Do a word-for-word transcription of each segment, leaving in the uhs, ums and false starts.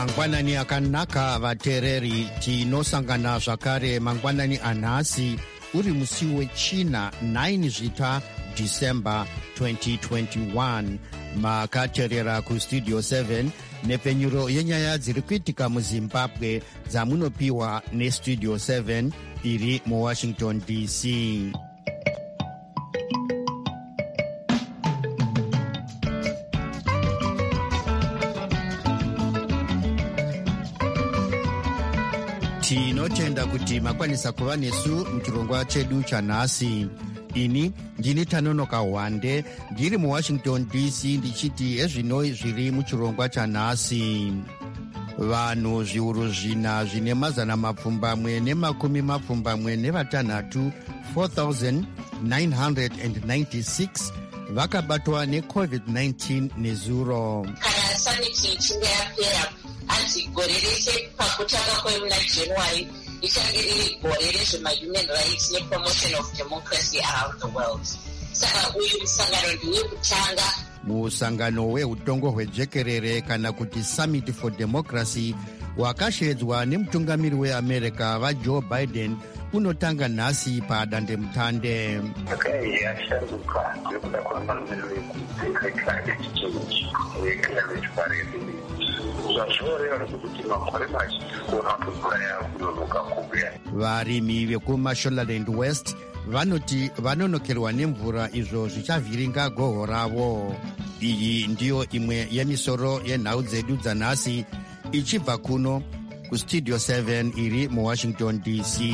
mangwanani akanaka vateereri, tinosangana zvakare mangwanani anhasi uri musi wechina tisa zvita December twenty twenty-one. Makateerera kustudio seven nepfenyuro yenyaya dziri kuitika muzimbabwe dzamunopiwa nestudio seven iri muwashington D C. Tinotenda kuti makwanisa kuva nesu muchirongwa chedu chanhasi. Ini ndini Tanonoka Wande ndiri muwashington D C ndichiti ezvino zviri muchirongwa chanhasi. Vanhu zviuru zvina zvine mazana mapfumbamwe nemakumi mapfumbamwe nevatanhatu four thousand nine hundred ninety-six vakabatwa necovid nineteen nezuro. Kana saniti ichinge yapera anzi gore reshe pakutanga kwemuna January ichange riri gore rezvema-human rights nepromotion of democracy around the world. Saka uyu musangano ndiwe kutanga. Musangano weutongo hwejekerere kana kuti Summit for Democracy wakashedzwa nemutungamiri weAmerica vaJoe Biden unotanga nhasi padandemutande. Yakashanduka nekuda kwamamiriro eclimate change uye variability. Zvazvoreva kuti makore mazhinji kuona kuti mvura yakunonoka kubuya. Varimi vekuMashonaland West vanoti vanonokerwa nemvura izvo zvichavhiringa goho ravo. Iyi ndiyo imwe yemisoro yenhau dzedu dzanhasi ichibva kuno kustudio seven iri muwashington D C.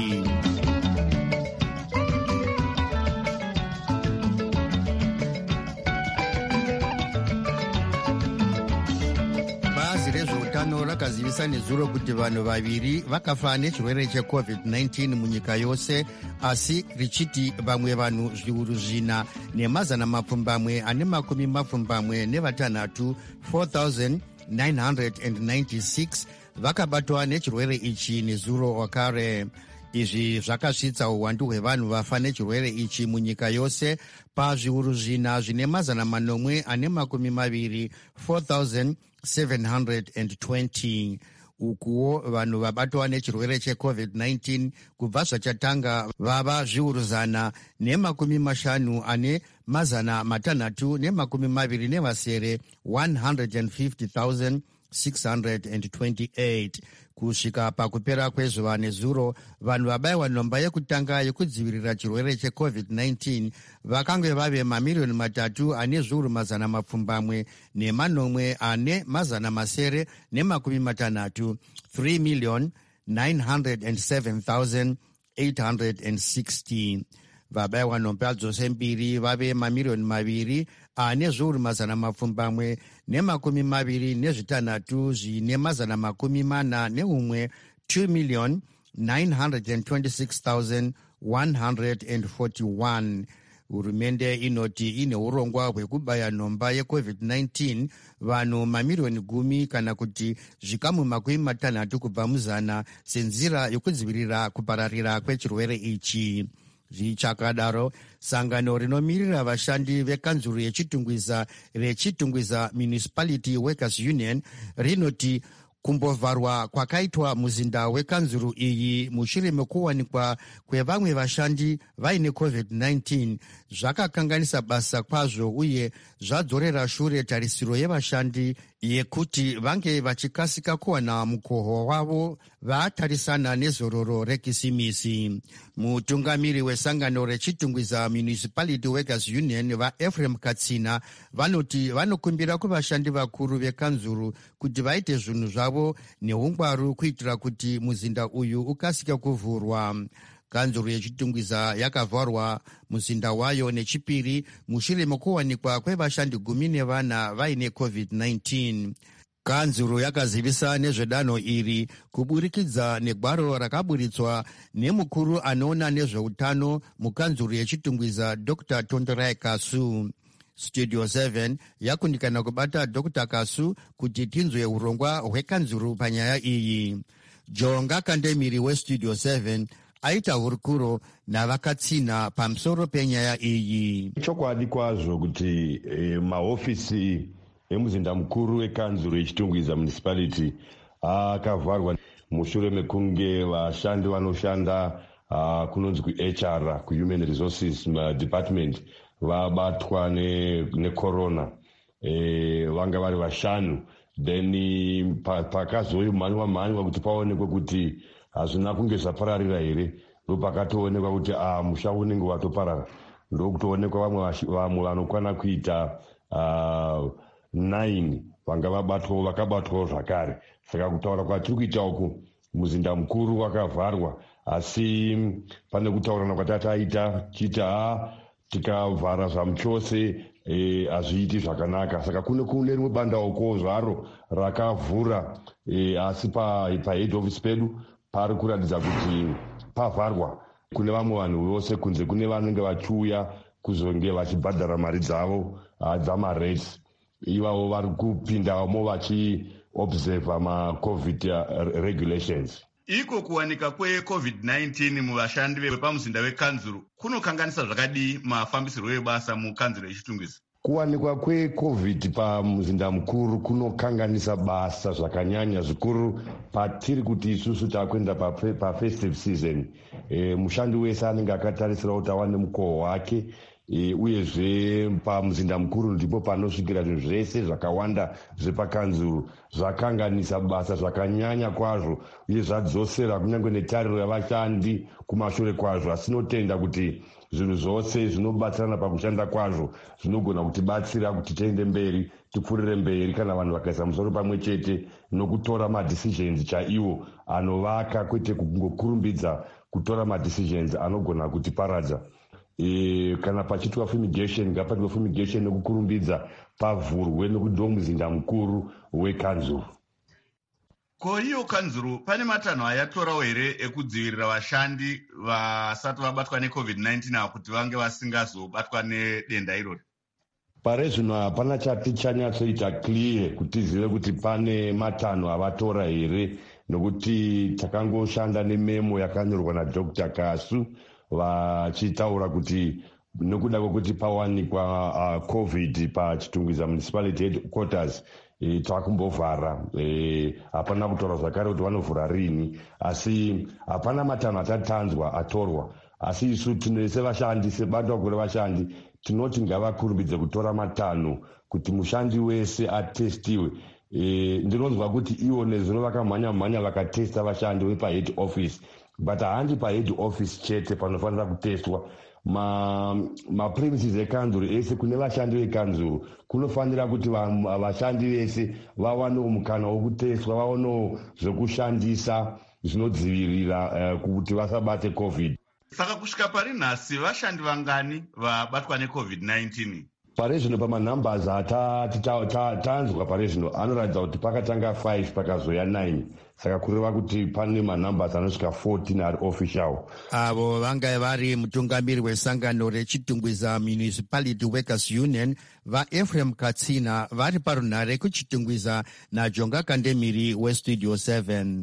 Bazi rezveutano rakazivisa nezuro kuti vanhu vaviri vakafa nechirwere checovid nineteen munyika yose, asi richiti vamwe vanhu zviuru zvina nemazana mapfumbamwe ane makumi mapfumbamwe nevatanhatu four thousand nine hundred ninety-six vakabatwa nechirwere ichi nezuro wakare. Izvi zvakasvitsa uwandu hwevanhu vafa nechirwere ichi munyika yose pazviuru zvina zvine mazana manomwe ane makumi maviri four thousand seven hundred twenty. Ukuwo vanhu vabatwa nechirwere checovid nineteen kubva zvachatanga vava zviuru zana nemakumi mashanu ane mazana matanhatu nemakumi maviri nevasere one hundred fifty thousand six hundred twenty-eight. Kusvika pakupera kwezuva nezuro, vanhu vabayiwa nhomba yekutanga yekudzivirira chirwere checovid nineteen vakange vave mamiriyoni matatu ane zviuru mazana mapfumbamwe nemanomwe ane mazana masere nemakumi matanhatu three million nine hundred seven thousand eight hundred sixty. Vabayiwa nhomba dzose mbiri vave mamiriyoni maviri ane zviuru mazana mapfumbamwe nemakumi maviri nezvitanhatu zvine mazana makumi mana neumwe two million nine hundred twenty-six thousand one hundred forty-one. Hurumende inoti ine urongwa hwekubaya nhomba yecovid nineteen vanhu mamiriyoni gumi kana kuti zvikamu makumi matanhatu kubva muzana senzira yokudzivirira kupararira kwechirwere ichi. Zvichakadaro, sangano rinomirira vashandi vekanzuru yechitungwiza rechitungwiza Municipality Workers Union rinoti kumbovharwa kwakaitwa muzinda wekanzuru iyi mushure mekuwanikwa kwevamwe vashandi vaine covid nineteen zvakakanganisa basa kwazvo uye zvadzorera shure tarisiro yevashandi yekuti vange vachikasika kuwana mukoho wavo vatarisana nezororo rekisimisi. Mutungamiri wesangano rechitungwiza Municipality Workers Union vaEphraim Katsina vanoti vanokumbira kuvashandi vakuru vekanzuru kuti vaite zvinhu zvavo neungwaru kuitira kuti muzinda uyu ukasike kuvhurwa. Kanzuru yechitungwiza yakavharwa muzinda wayo nechipiri mushure mekuwanikwa kwevashandi gumi nevana vaine covid nineteen. Kanzuru yakazivisa nezvedanho iri kuburikidza negwaro rakaburitswa nemukuru anoona nezveutano mukanzuru yechitungwiza Doctor Tondorai Kasu. Studio seven yakundikana kubata Doctor Kasu kuti tinzwe urongwa hwekanzuru panyaya iyi. Jonga Kandemiri weStudio seven aita hurukuro navakatsina pamusoro penyaya iyi. Chokwadi kwazvo kuti eh, mahofisi emuzinda mukuru wekanzuru yechitungwiza municipality akavharwa mushure mekunge vashandi vanoshanda uh, kunonzi ku-H R, ku-Human Resources Department, vabatwa necorona ne e, vanga vari vashanu. Then pakazoimhanywa mhanywa kuti paonekwe kuti hazvina kunge zvapararira here, ndopakatoonekwa kuti ah, musha unenge watoparara. Ndokutoonekwa vamwe vamwe vanokwana kuita uh, nine vanga vabatwawo vakabatwawo zvakare. Saka kutaura kwatiri kuita uku, muzinda mukuru wakavharwa, asi pane kutaurana kwatataita tichiti ha tikavhara zvamu chose hazviiti e, zvakanaka. Saka kune kune rimwe bandauko zvaro rakavhura e, asi pa, pa head office pedu pari kuratidza kuti pavharwa. Kune vamwe vanhu vose kunze kune vanenge vachiuya kuzonge vachibhadhara mari dzavo dzamarates. Ivavo vari kupindamo vachiobserva ma-covid regulations. Iko kuwanika kwe-covid nineteen muvashandi vepamuzinda wekanzuru kunokanganisa zvakadii mafambisirwo ebasa mukanzuru yeChitungwiza? Kuwanikwa kwe-covid pamuzinda mukuru kunokanganisa basa zvakanyanya zvikuru patiri kuti isusu takuenda pafestive season. E, mushandi wese anenge akatarisira kuti awane mukoho wake. E, uyezve pamuzinda mukuru ndipo panosvikira zvinhu zvese zvakawanda zvepakanzuru, zvakanganisa basa zvakanyanya kwazvo uye zvadzosera kunyange netariro yavashandi kumashure kwazvo. Asi tinotenda kuti zvinhu zvose zvinobatsirana pakushanda kwazvo zvinogona kutibatsira kuti tiende mberi, tipfuurire mberi kana vanhu vakaisa musoro pamwe chete nokutora madecisions chaiwo anovaka, kwete kungokurumbidza kutora madecisions anogona kutiparadza. E, kana pachitwa fumigation ngapatwe fumigation nekukurumbidza pavhurwe nokuti ndo muzinda mukuru wekanzuru. Ko iyo kanzuru pane matanho ayatorawo here ekudzivirira vashandi vasati vabatwa ne-covid nineteen ava kuti vange vasingazobatwa nedenda irori? Pare zvino hapana chati chanyatsoita clear kuti tizive kuti pane matanho avatora here, nokuti takangoshanda nememo yakanyorwa naDr Kasu vachitaura kuti nokuda kwekuti pawanikwa uh, covid paChitungwiza municipality headquarters e, takumbovhara. Hapana e, kutaura zvakare kuti vanovhura rini, asi hapana matanho atatanzwa atorwa. Asi isu tinese vashandi, sebandauko revashandi, tinoti ngavakurumbidze kutora matanho kuti mushandi wese atestiwe. E, ndinonzwa kuti iwo nezvino vakamhanya mhanya vakatesta vashandi vepahead office, but handi pahead office chete panofanira kutestwa. Mapremises ma ekanzuru ese kune vashandi vekanzuru kunofanira kuti vashandi vese vawanewo mukana wokutestwa, vawanewo zvekushandisa zvinodzivirira uh, kuti vasabate covid. Saka kusvika pari nhasi vashandi vangani vabatwa ne-covid nineteen? Pare zvino pamanumbers atanzwa pare zvino anoratidza kuti pakatanga five pakazoya nine. Saka kureva kuti pane manumbers anosvika fourteen ari official. Avo vanga vari mutungamiri wesangano reChitungwiza Municipality Workers Union vaEphraim Katsina vari parunhare kuChitungwiza naJonga Kandemiri weStudio seven.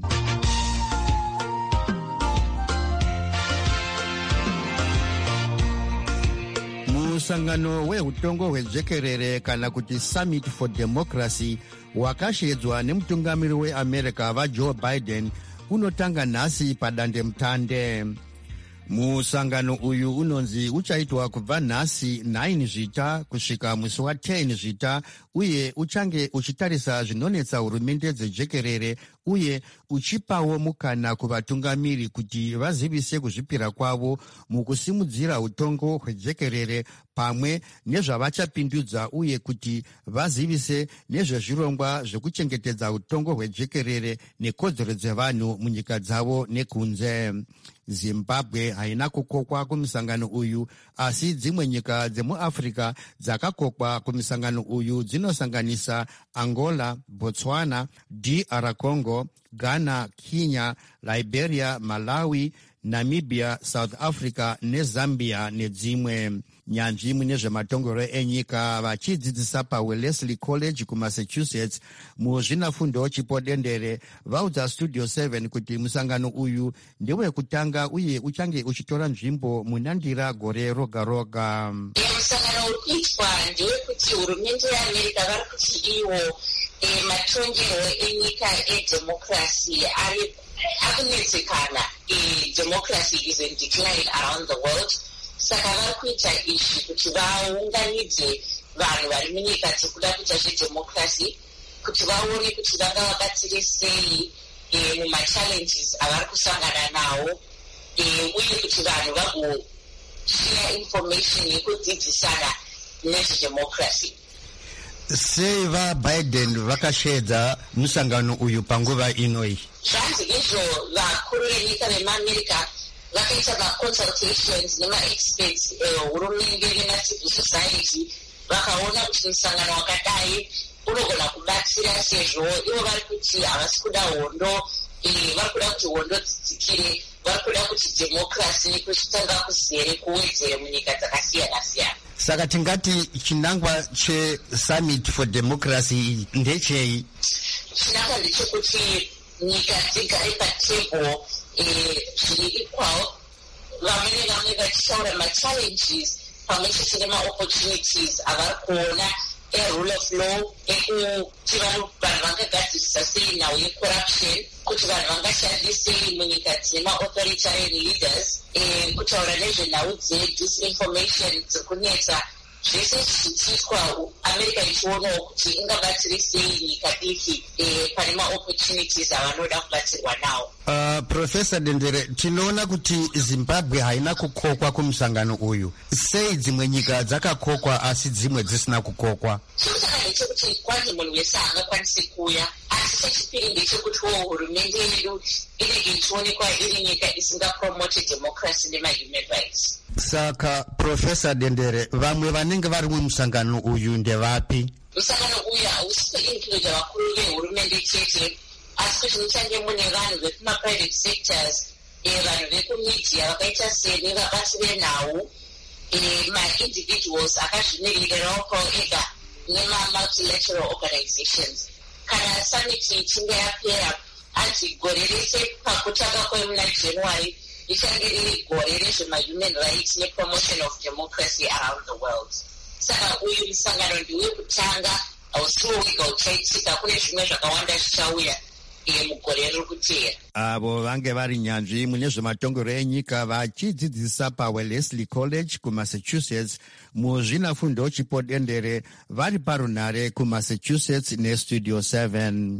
Musangano weutongo hwejekerere kana kuti Summit for Democracy wakashedzwa nemutungamiri weAmerica vaJoe Biden unotanga nhasi padandemutande. Musangano uyu unonzi uchaitwa kubva nhasi nine zvita kusvika musi wa ten zvita, uye uchange uchitarisa zvinonetsa hurumende dzejekerere uye uchipawo mukana kuvatungamiri kuti vazivise kuzvipira kwavo mukusimudzira utongo hwejekerere pamwe nezvavachapindudza, uye kuti vazivise nezvezvirongwa zvekuchengetedza utongo hwejekerere nekodzero dzevanhu munyika dzavo nekunze. Zimbabwe haina kukokwa kumusangano uyu, asi dzimwe nyika dzemuAfrica dzakakokwa kumusangano uyu dzinosanganisa Angola, Botswana, D R Congo, Ghana, Kenya, Liberia, Malawi, Namibia, South Africa neZambia nedzimwe. Nyanzvi mune zvematongero enyika vachidzidzisa paWellesley College kuMassachusetts muzvinafundo chipodendere vaudza Studio seven kuti musangano uyu ndewekutanga uye uchange uchitora nzvimbo munandira gore roga roga. Musangano uri kuitwa ndewekuti hurumende yeAmerica vari kuti iwo e, matongerwo enyika edemocracy ari akunetsekana. E, democracy is in decline around the world. Saka vari kuita izvi kuti vaunganidze vanhu vari munyika dzekuda kuita zvedemocracy kuti vaone kuti vangavabatsire sei e, mumachallenges avari kusangana nawo e, uye kuti vanhu vagoshare information yekudzidzisana nezvedemocracy. Sei vaBiden vakashedza musangano uyu panguva inoi? Zvanzi izvo vakuru venyika vemuamerica vakaita maconsultations nemaexperts hurumende nemacivil society vakaona kuti musangano wakadai unogona kubatsira sezvo ivo vari kuti havasi kuda hondo, vari kuda kuti hondo dzidzikire, vari kuda kuti democracy kusvitanga kuzere kuwedzere munyika dzakasiyana siyana. Saka tingati chinangwa chesummit for democracy ndechei? Chinangwa ndechekuti nyika dzigare patable zviri equal, vamwe nevamwe vachitaura machallenges pamwe chete nemaopportunities avari kuona erule of law, ekuti vanhu vangagadzirisa sei nhau yecorruption, kuti vanhu vangashandisei munyika dzine maauthoritarian leaders, kutaura nezvenhau dzedisinformation dzekunetsa, zvese zvichiitwa America ichionawo kuti ingabatsire sei nyika diki pane maopportunities avanoda kubatsirwa nawo. Uh, Professor Dendere, tinoona kuti Zimbabwe haina kukokwa kumusangano uyu. Sei dzimwe nyika dzakakokwa asi dzimwe dzisina kukokwa? Chikusaka ndechekuti kwanzi munhu wese haangakwanisi kuuya, asi chechipiri ndechekuti hurumende yedu inenge ichionekwa iri nyika isingapromote democracy nema-human rights. Saka Professor Dendere, vamwe vanenge vari mumusangano uyu ndevapi? Musangano uyu hausi kuinclude vakuru vehurumende chete, asi kuti muchange mune vanhu vekuma-private sectors, vanhu vekumedia vakaita sevabati venhau, ma-individuals akazvimirirawo pavo ega nema-multilateral organizations. Kana summit ichinge yapera, anzi gore rese pakutanga kwemuna January richange riri gore rezvema-human rights nepromotion of democracy around the world. Saka uyu musangano ndiwe kutanga, hausiwo wega uchaitika, kune zvimwe zvakawanda zvichauya mugore riri kuteera. Avo vange vari nyanzvi mune zvematongero enyika vachidzidzisa paWellesley College kuMassachusetts muzvinafundo chipodendere vari parunhare kuMassachusetts nestudio seven.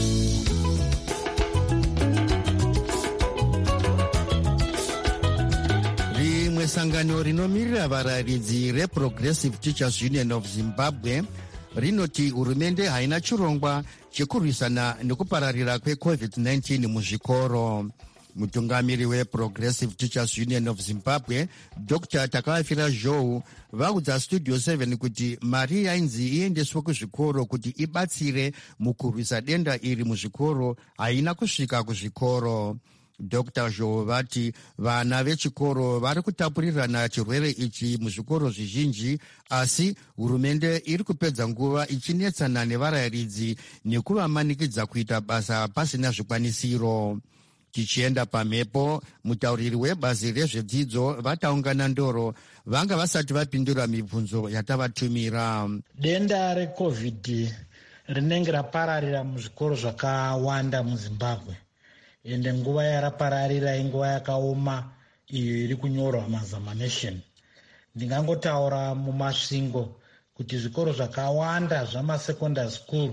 Rimwe sangano rinomirira vararidzi reProgressive Teachers Union of Zimbabwe rinoti hurumende haina chirongwa chekurwisana nekupararira kwecovid nineteen muzvikoro. Mutungamiri weProgressive Teachers Union of Zimbabwe Doctor Takafira Zhou vaudza Studio seven kuti mari yainzi iendeswe kuzvikoro kuti ibatsire mukurwisa denda iri muzvikoro haina kusvika kuzvikoro. Doctor Zhou vati vana vechikoro vari kutapurirana chirwere ichi muzvikoro zvizhinji, asi hurumende iri kupedza nguva ichinetsana nevarayiridzi nekuvamanikidza kuita basa pasina zvikwanisiro. Tichienda pamhepo, mutauriri webazi rezvedzidzo vataungana ndoro vanga vasati vapindura mibvunzo yatavatumira. Denda reCovid rinenge rapararira muzvikoro zvakawanda muZimbabwe, ende nguva yarapararira inguva yakaoma iyo iri kunyorwa mazamanation. Ndingangotaura mumasvingo kuti zvikoro zvakawanda zvamasekondary school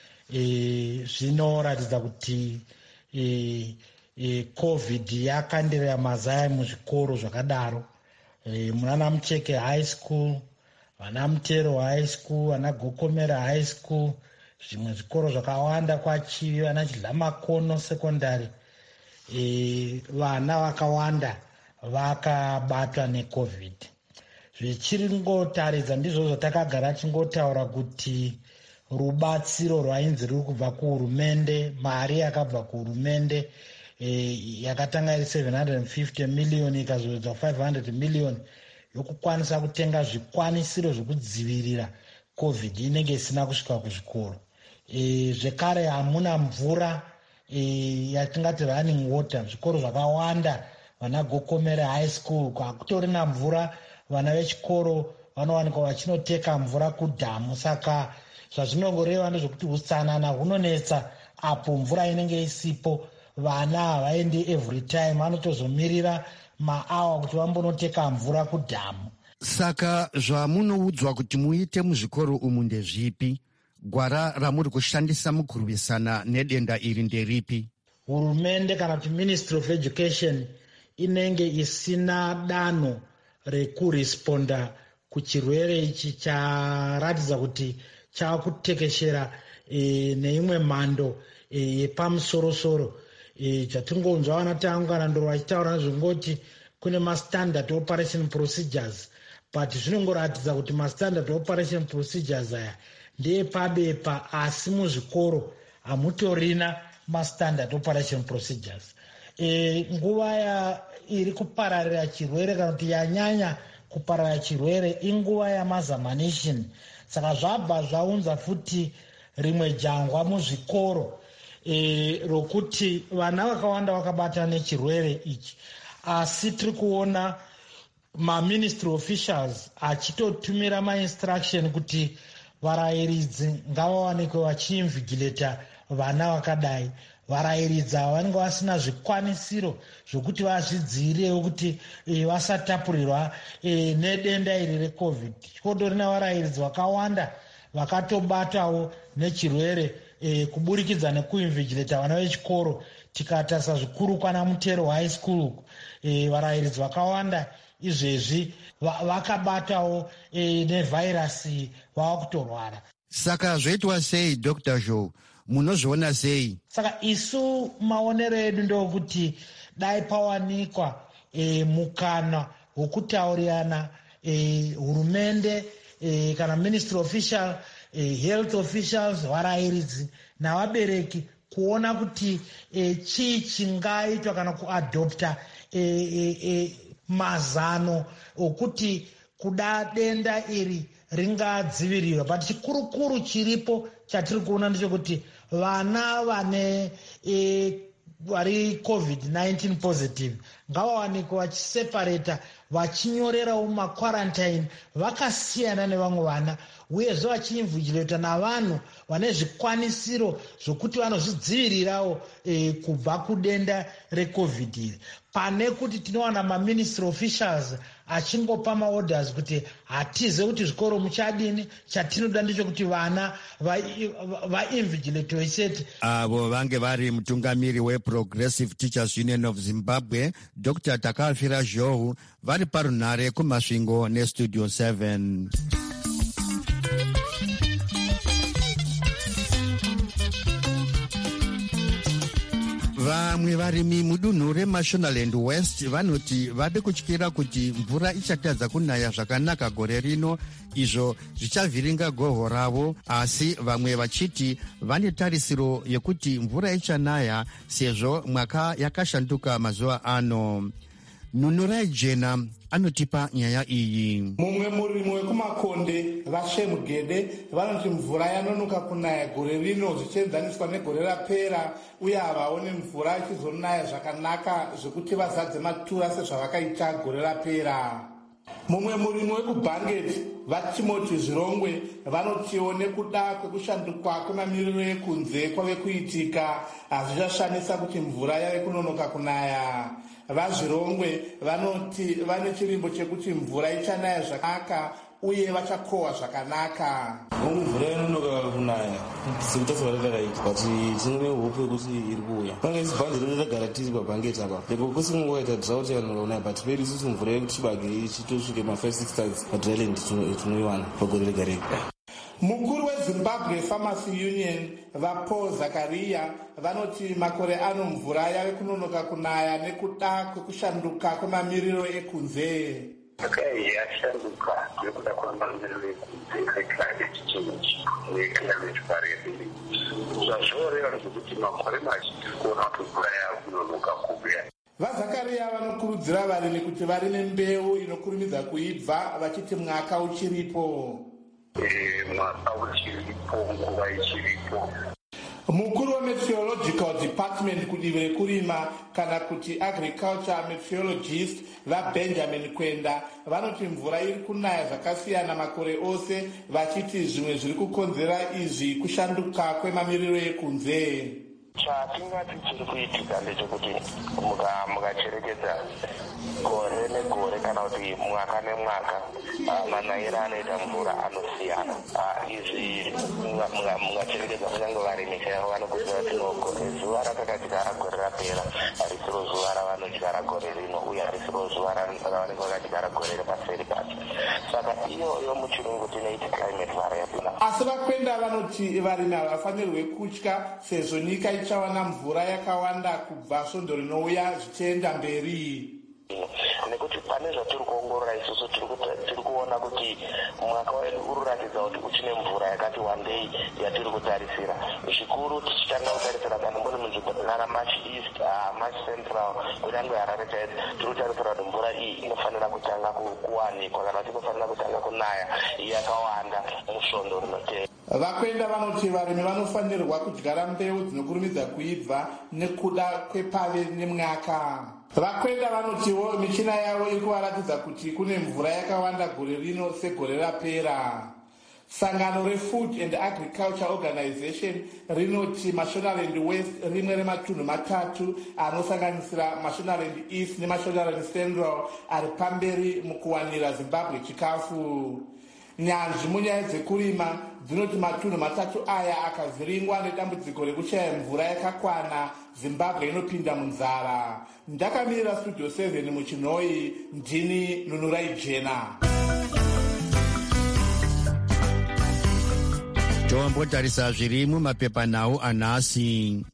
e, zvinoratidza kuti e, e, COVID yakandirira mazaya muzvikoro zvakadaro. E, munana Mucheke High School, vana Mutero High School, vana Gokomera High School, zvimwe zvikoro zvakawanda kwachivi, vana Chidlamakono Secondary, e, vana vakawanda vakabatwa neCovid. Zvichiri ngotaridza ndizvo zvatakagara tingotaura kuti rubatsiro rwainzi ruri kubva kuhurumende, mari yakabva kuhurumende e, yakatanga iri seven hundred fifty million ikazowedzwa five hundred million yokukwanisa kutenga zvikwanisiro zvekudzivirira COVID inenge isina kusvika kuzvikoro. E, zvekare hamuna mvura e, yatingati running water. Zvikoro zvakawanda vana Gokomera High School kwakutorina mvura, vana vechikoro vanowanikwa vachinoteka mvura kudhamu. Saka Zvazvinongoreva ndezvekuti utsanana hunonetsa apo mvura inenge isipo. Vana havaendi every time, vanotozomirira maawa kuti vambonoteka mvura kudhamu. Saka zvamunoudzwa kuti muite muzvikoro umu ndezvipi? Gwara ramuri kushandisa mukurwisana nedenda iri nderipi? Hurumende kana kuti Ministry of Education inenge isina danho rekuresponda kuchirwere ichi charatidza kuti chakutekeshera e, neimwe mhando yepamusorosoro. E, chatingonzwa vanatangu kana ndoro vachitaura nezvongoti kune mastandard operation procedures, but zvinongoratidza kuti mastandard operation procedures aya ndeepabepa, asi muzvikoro hamutorina mastandard operation procedures. E, nguva ya iri kupararira chirwere kana kuti yanyanya kupararira chirwere inguva yamazamanation. Saka zvabva zvaunza futi rimwe jangwa muzvikoro e, rokuti vana vakawanda vakabata nechirwere ichi, asi tiri kuona maministry officials achitotumira mainstruction kuti varayiridzi ngavawanikwe vachiinvigileta vana vakadai. Varayiridzi ava vanenge vasina zvikwanisiro zvokuti vazvidzivirewo kuti e, vasatapurirwa e, nedenda iri reCovid. Kodorina varayiridzi vakawanda vakatobatawo nechirwere e, kuburikidza nekuinvigileta vana vechikoro. Tikatasa zvikuru kwana Mutero high school, e, varayiridzi vakawanda izvezvi vakabatawo e, nevhairasi vava kutorwara. Saka zvoitwa sei Doctor Joe? Munozviona sei? Saka isu maonero edu ndokuti dai pawanikwa e, mukana wokutaurirana e, hurumende e, kana ministry official, e, health officials, varayiridzi navabereki kuona kuti e, chii chingaitwa kana kuadopta e, e, e, mazano okuti kuda denda iri ringadzivirirwa. But chikurukuru chiripo chatiri kuona ndechekuti vana vane e, vari covid nineteen positive ngavawanikwa vachiseparata, vachinyorerawo makwarantine vakasiyana nevamwe vana, uyezve vachiinvigileta navanhu vane zvikwanisiro zvokuti vanozvidzivirirawo e, kubva kudenda recovid iri, pane kuti tinowana maministry officials achingopa maorders kuti hatize kuti zvikoro muchadini, chatinoda ndechekuti vana vainvigilate vaiseti. Avo vange vari mutungamiri weProgressive Teachers Union of Zimbabwe, Doctor Takafira Joe, vari parunhare kumasvingo nestudio seven. Vamwe varimi mudunhu reMashonaland West vanoti vade kutyira kuti mvura ichatadza kunaya zvakanaka gore rino, izvo zvichavhiringa gohwo ravo, asi vamwe vachiti vane tarisiro yekuti mvura ichanaya sezvo mwaka yakashanduka mazuva ano. Nunurai Jena anotipa nyaya iyi. Mumwe murimi wekumakonde vaShemugede vanoti mvura yanonoka kunaya gore rino zvichienzaniswa negore rapera, uye havaoni mvura ichizonaya zvakanaka zvekuti vazadze matura sezvavakaita gore rapera. Mumwe murimi wekubhangeti vaTimoti Zvirongwe vanotiwo nekuda kwekushanduka kwemamiriro ekunze kwave kuitika hazvichashamisa kuti mvura yave kunonoka kunaya. VaZvirongwe vanoti vane chirimbo chekuti mvura ichanaya zvakanaka uye vachakohwa zvakanaka. Mvura inonoka kunaya sekuta sevatakaita, but tine hope yekuti iri kuuya. Pange isi bhandi redu tagara tiri pabhangeti apa, leko kusi kunguva ita drought yakanonoka kunaya, but pedu isusu mvura yekuti chibage ichitosvike ma-five six times padryland tinoiwana pagore rega rega. Mukuru weZimbabwe Pharmacy Union vaPaul Zakaria vanoti makore ano mvura yave kunonoka kunaya nekuda kwekushanduka kwemamiriro ekunze. Okay, yashanduka nekuda kwemamiriro ekunze keclimate change neclimate variability. Zvazvoreva zvekuti makore mazhinji tiri kuona kuti mvura yava kunonoka kuuya. VaZakaria vanokurudzira varimi kuti varime mbeu inokurumidza kuibva, vachiti mwaka uchiripo. mwaka uchiripo, nguva ichiripo. mukuru wemeteorological department kudivi rekurima kana kuti agriculture meteorologist vabenjamin kwenda vanoti mvura iri kunaya zvakasiyana makore ose, vachiti zvimwe zviri kukonzera izvi kushanduka kwemamiriro ekunze. chatingati chiri kuitika ndechekuti mukacherekedza gore negore kana kuti mwaka nemwaka manayiro anoita mvura anosiyana. Izvi mukacherekedza kunyange varimi chaivo vanokudzira kuti zuva rakakadyara gore rapera harisiro zuva ravanodyara gore rino, uye harisiro zuva ravanenge vakadyara gore repaseri pacho. Saka iyoyo muchirungu tinoiti climate variable. Asi vakwenda vanoti varimi havafanirwe kutya sezvo nyika ichawana mvura yakawanda kubva svondo rinouya zvichienda mberi. Nekuti pane zvatiri kuongorora isusu tiri kuona kuti mwaka wedu uri kuratidza kuti uchine mvura yakati wandei yatiri kutarisira. Zvikuru tichitanga kutarisira kana mboni munzvimbo dzinana March East, March Central, kunyange Harare chaidzo, tiri kutarisira kuti mvura iyi inofanira kutanga kuwanikwa kana kuti inofanira kutanga kunaya yakawanda musvondo rinotevera. Vakwenda vanoti varimi vanofanirwa kudyara mbeu dzinokurumidza kuibva nekuda kwepave nemwaka. Vakwenda vanotiwo michina yavo iri kuvaratidza kuti kune mvura yakawanda gore rino segore rapera. Sangano reFood and Agriculture Organization rinoti Mashonaland West rimwe rematunhu matatu anosanganisira Mashonaland East neMashonaland Central ari pamberi mukuwanira Zimbabwe chikafu. Nyanzvi munyaya dzekurima dzinoti matunhu matatu aya akavhiringwa nedambudziko rekushaya mvura yakakwana, Zimbabwe inopinda munzara. Ndakamirira Studio seven muchinhoi, ndini Nunurai Jena. Tombotarisa zviri mumapepanhau anhasi.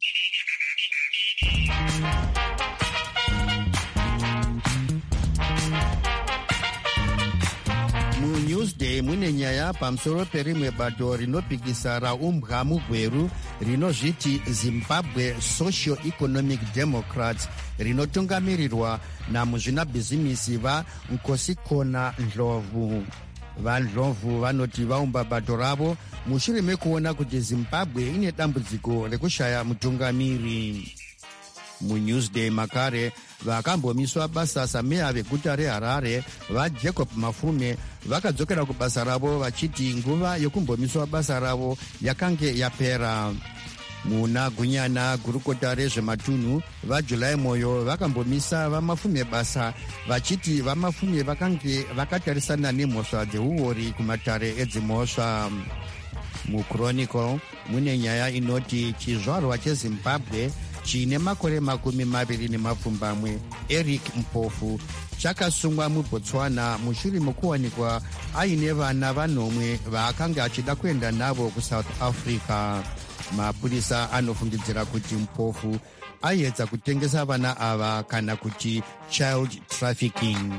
Newsday mune nyaya pamusoro perimwe bato rinopikisa raumbwa mugweru rinozviti Zimbabwe Socio-Economic Democrats rinotungamirirwa namuzvinabhizimisi vaNkosikona Ndlovu. VaNdlovu vanoti vaumba bato ravo mushure mekuona kuti Zimbabwe ine dambudziko rekushaya mutungamiri. MuNewsday makare vakambomiswa basa sameya veguta reHarare vaJacob Mafume vakadzokera kubasa ravo vachiti nguva yokumbomiswa basa ravo yakange yapera. Muna Gunyana gurukota rezvematunhu vaJulai Moyo vakambomisa vaMafume basa vachiti vaMafume vakange vakatarisana nemhosva dzeuori kumatare edzimhosva. MuChronicle mune nyaya inoti chizvarwa cheZimbabwe chine makore makumi maviri nemapfumbamwe Eric Mpofu chakasungwa muBotswana mushure mekuwanikwa aine vana vanomwe vaakanga achida kuenda navo kuSouth Africa. Mapurisa anofungidzira kuti Mpofu aedza kutengesa vana ava kana kuti child trafficking.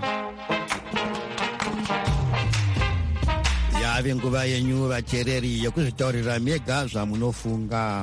Yave nguva yenyu vateereri yekuzvitaurira mega zvamunofunga.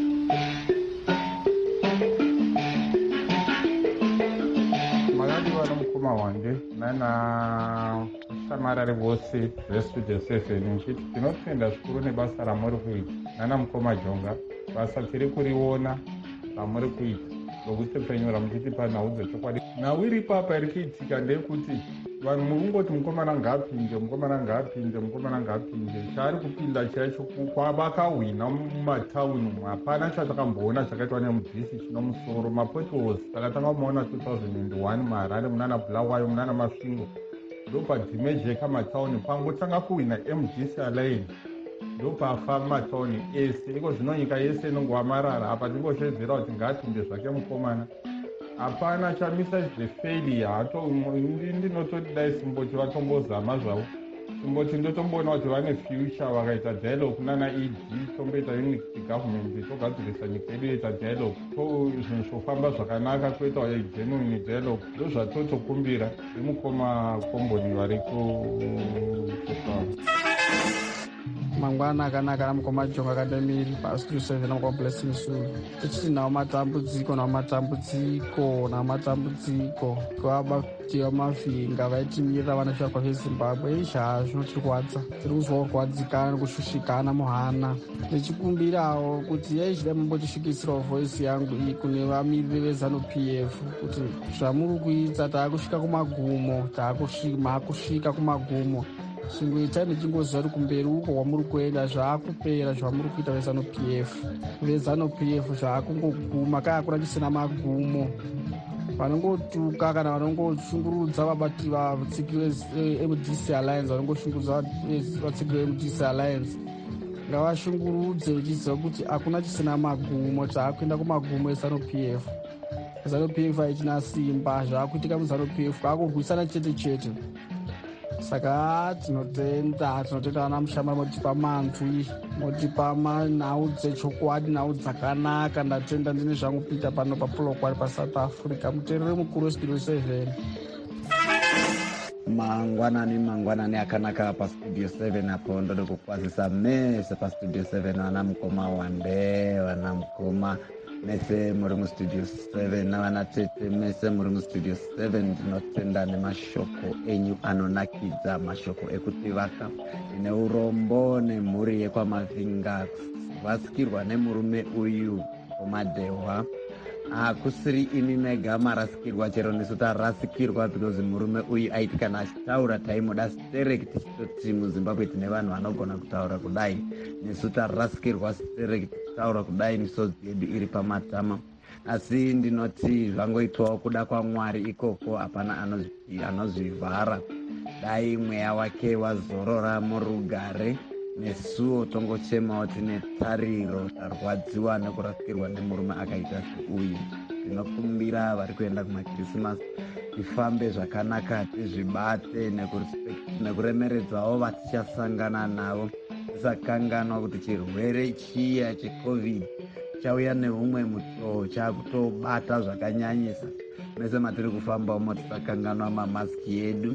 Mawande nana shamarari vose vestudio seven nchiti tinotenda zvikuru nebasa ramuri kuita nana Mukoma Jonga, basa tiri kuriona ramuri kuita rokuti penyura muchiti panhau dzechokwadi nhau iri papa iri kuitika ndeyekuti vanhu murungoti mukomana ngaapinde mukomana ngaapinde mukomana ngaapinde chaari kupinda chaicho kwavakahwina mumatauni umu hapana chatakamboona chakaitwa nemudhisi chino musoro mapotholes takatanga kumuona two thousand one maharare munana Bulawayo munana Masvingo ndopadhimejeka matauni pangotanga kuhwina M G C Alliance ndopafa matauni ese. Iko zvino nyika yese inongova marara apa tingoshedzera kuti ngaapinde zvake mukomana. Hapana chamisa zvefailure hato ndinototi dai simboti vatombozama zvavo simboti ndotomboona kuti vane future vakaita dialogue nana E D tomboita unity government togadzirisa nyika yedu yoita dialogue to zvinhu zvofamba zvakanaka kuita genuine dialogue ndozvatotokumbira vemukoma komboni vari kufa. mangwana akanaka namukoma Jonga Academy pastudio seven namukoma Blessing Sulu. Tichiti nawo matambudziko nawo matambudziko nawo matambudziko kwaba kuti vamavhinga vaitimirira vana chivakwa vezimbabwe izha zvinotirwadza. Tiri kuzwa kurwadzikana nekushushikana muhana. Ndichikumbirawo kuti yaizvida mumbotisvikisirawo voisi yangu iyi kune vamiriri vezanu P F kuti zvamuri kuita taakusvika kumagumo maakusvika kumagumo. Chingoitai muchingoziva kuti kumberi uko kwamuri kuenda zvaakupera zvamuri kuita vezanu P F. Vezanu P F zvaakungoguma kai hakuna chisina magumo. Vanongotuka kana vanongoshungurudza vabati vatsigiri veM D C Alliance vanongoshungurudza vatsigiri veM D C Alliance ngavashungurudze vachiziva kuti hakuna chisina magumo taakuenda kumagumo ezanu P F. Zanu P F haichina simba zvaakuitika muzanu P F kwaakurwisana chete chete. Saka tinotenda tinotenda vana mushama motipa manzwi motipa nhau dzechokwadi nhau dzakanaka. Ndatenda ndine zvangu pita pano papulokwari paSouth Africa muteereri mukuru westudio seven. Mangwanani mangwanani akanaka pastudio seven apo ndode kukwazisa mese pastudio seven vana mukoma wande vana mukoma mese muri mustudio seven navana tete mese muri mustudio seven. Ndinotenda nemashoko enyu anonakidza mashoko ekutivaka ine urombo nemhuri yekwamavhinga vasikirwa nemurume uyu komadehwa. Hakusiri ini mega marasikirwa chero nesu tarasikirwa because murume uyu aiti kana achitaura taimoda sterect tichitoti muZimbabwe tine vanhu vanogona kutaura kudai. Nesu tarasikirwa sterect tichitaura kudai misodzi yedu iri pamatama. Asi ndinoti zvangoitwawo kuda kwaMwari ikoko hapana anozvivhara. Dai mweya wake wazorora murugare nesuwo tongochemawo tine tariro tarwadziwa nekurasikirwa nemurume akaita seuyu. Tinokumbira vari kuenda kumakrisimasi tifambe zvakanaka, tizvibate nekuremeredzawo vatichasangana navo. Tisakanganwa kuti chirwere chiya checovid chauya neumwe mutoo chakutobata zvakanyanyisa. Mese matiri kufambawo motisakanganwa mamasiki edu.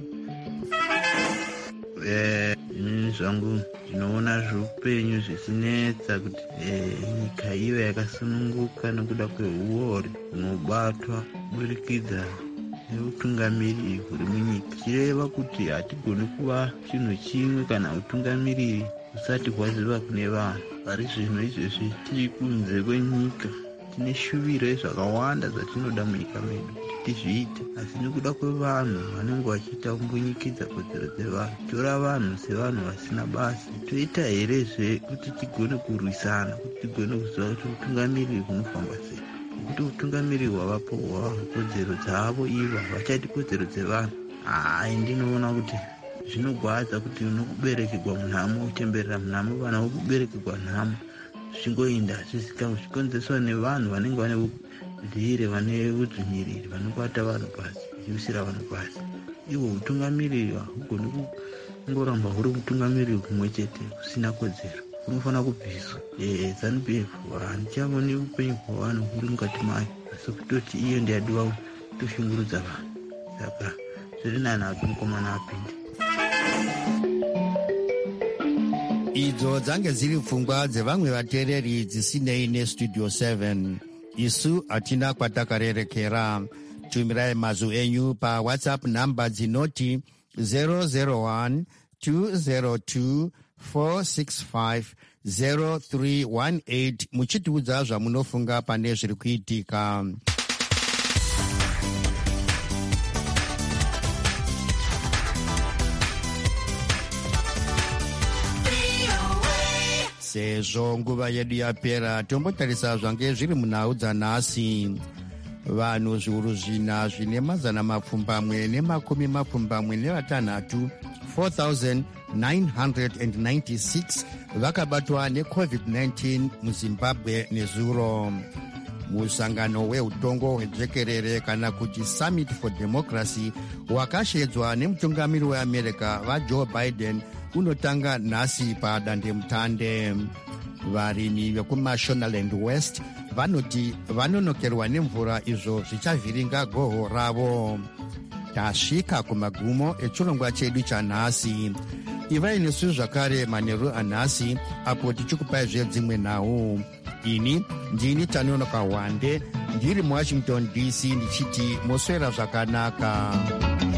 Inini zvangu ndinoona zviupenyu zvichinetsa kuti nyika iyo yakasununguka nekuda kweuori hunobatwa kuburikidza neutungamiriri huri munyika. Chireva kuti hatigoni kuva chinhu chimwe kana utungamiriri husati hwaziva kune vanhu. Pari zvino izvezvi tiri kunze kwenyika tine shuviro yezvakawanda zvatinoda munyika medu kuti tizviite, asi nekuda kwevanhu vanenge vachiita kumbunyikidza kodzero dzevanhu. Tora vanhu sevanhu vasina basa. Toita herezve kuti tigone kurwisana, kuti tigone kuziva kuti utungamiriri hunofamba sei, kuti utungamiriri hwavapo hwava kodzero dzavo ivo havachati kodzero dzevanhu. Hai, ndinoona kuti zvinogwadza kuti unokuberekerwa munhamo utemberera munhamo, vana vokuberekerwa nhamo zvichingoenda zvizikanwa zvichikonzeswa nevanhu vanenge vane dhire vane udzvinyiriri vanobata vanhu pasi vachivisira vanhu pasi. Ihwo utungamiriri hahugoni kungoramba huri utungamiriri kumwe chete usina kodzero, hunofanira kubviswa. Zanu P F handichaoni upenyu hwavanhu huri mukati mayo, asi kutoti iyo ndiyadiwa toshungurudza vanhu. Saka zviri nani kuti mukomana apinde. Idzo dzange dziri pfungwa dzevamwe vateereri dzisinei nestudio seven. Isu hatina kwatakarerekera. Tumirai mazwi enyu pawhatsapp namba dzinoti zero zero one two zero two four six five zero three one eight muchitiudza zvamunofunga pane zviri kuitika. Sezvo nguva yedu yapera, tombotarisa zvange zviri munhau dzanhasi. Vanhu zviuru zvina zvine mazana mapfumbamwe nemakumi mapfumbamwe nevatanhatu four thousand nine hundred ninety-six vakabatwa necovid nineteen muZimbabwe nezuro. Musangano weutongo hwejekerere kana kuti Summit for Democracy wakashedzwa nemutungamiri weAmerica vaJoe Biden unotanga nhasi padandemutande. Varimi vekuMashonaland West vanoti vanonokerwa nemvura izvo zvichavhiringa goho ravo. Tasvika kumagumo echirongwa chedu chanhasi. ivai nesu zvakare manheru anhasi apo tichikupai dzimwe nhau. Ini ndini Tanonoka Wande ndiri muwashington D C ndichiti moswera zvakanaka.